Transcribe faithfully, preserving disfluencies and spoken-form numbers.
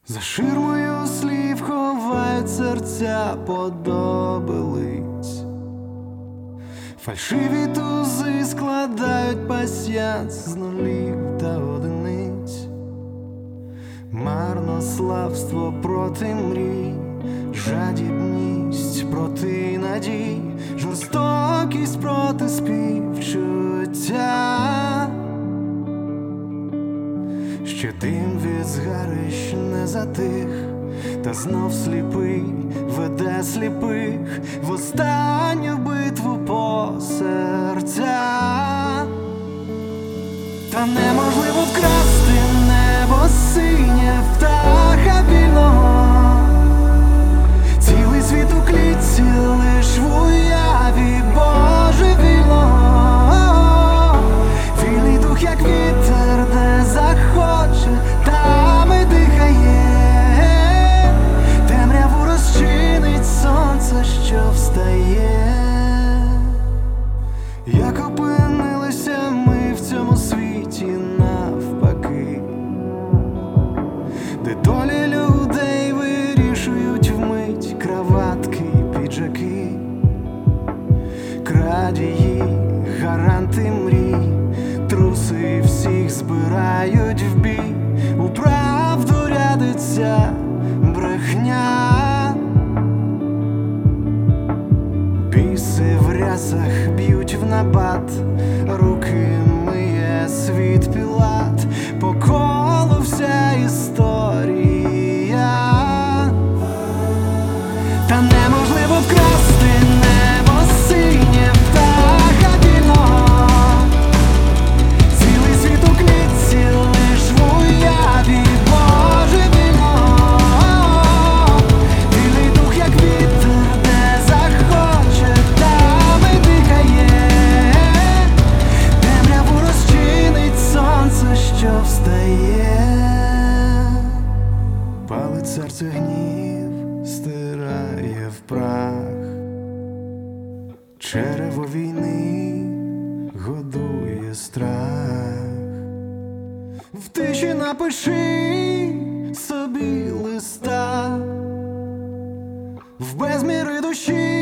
За ширмою слів ховають серця подобилиць, фальшиві тузи складають пасьянс з нулів та одиниць. Марнославство проти мрій, жадібність проти надій, жорстокість проти співчуття. Ще дим від згарищ не затих, та знов сліпий веде сліпих в останню битву по серцях. Та неможливо вкрасти небо синє птаха вільного, цілий світ у клітці лиш в уяві божевільного. Вільний дух, як вітер, де захоче, там і дихає. Темряву розчинить сонце, що встає. Як опинилися ми в цьому світі навпаки, де долі людей вирішують вмить краватки й піджаки, крадії, гаранти мрій, труси всіх збирають в бій. У правду рядиться брехня, біси в рясах б'ють в набат, руки миє світ Пілат, по колу вся історія. Та неможливо вкрасти небо синє птаха вільного, цілий світ у клітці лиш в уяві божевільного. Вільний дух, як вітер, де захоче, там і дихає. Темряву розчинить сонце, що встає. Палить серце гнів, стирає в прах, черево війни годує страх. В тиші напиши собі листа, в безміри душі